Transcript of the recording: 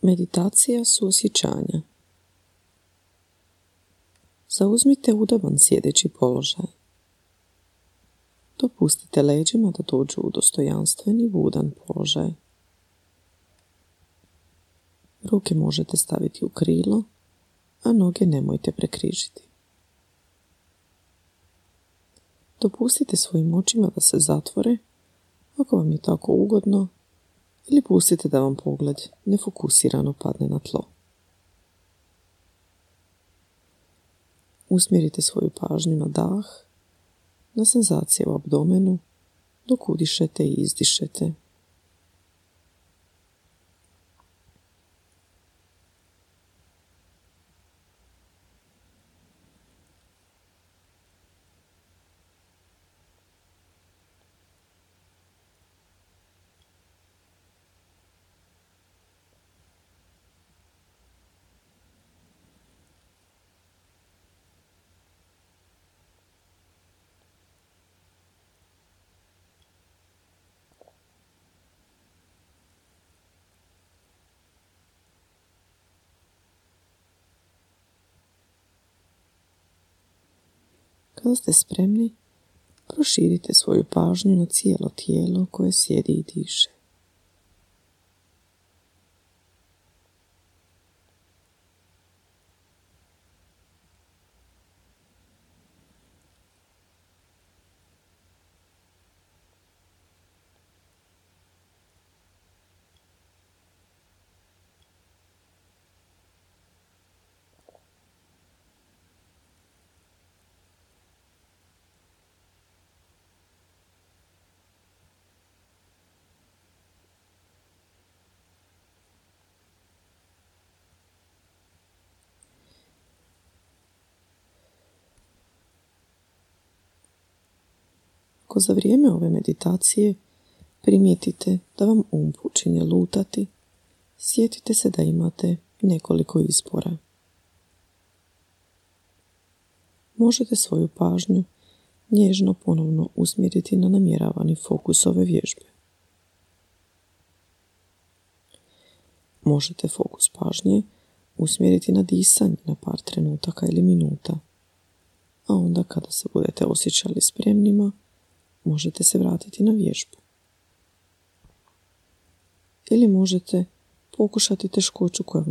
Meditacija suosjećanja. Zauzmite udoban sjedeći položaj. Dopustite leđima da dođu u dostojanstveni budan položaj. Ruke možete staviti u krilo, a noge nemojte prekrižiti. Dopustite svojim očima da se zatvore, ako vam je tako ugodno, ili pustite da vam pogled nefokusirano padne na tlo. Usmjerite svoju pažnju na dah, na senzacije u abdomenu, dok udišete i izdišete. Kada ste spremni, proširite svoju pažnju na cijelo tijelo koje sjedi i diše. Ako za vrijeme ove meditacije primijetite da vam počinje lutati, sjetite se da imate nekoliko izbora. Možete svoju pažnju nježno ponovno usmjeriti na namjeravani fokus ove vježbe. Možete fokus pažnje usmjeriti na disanje na par trenutaka ili minuta, a onda kada se budete osjećali spremnima, možete se vratiti na vježbu. Ili možete pokušati teškoću koja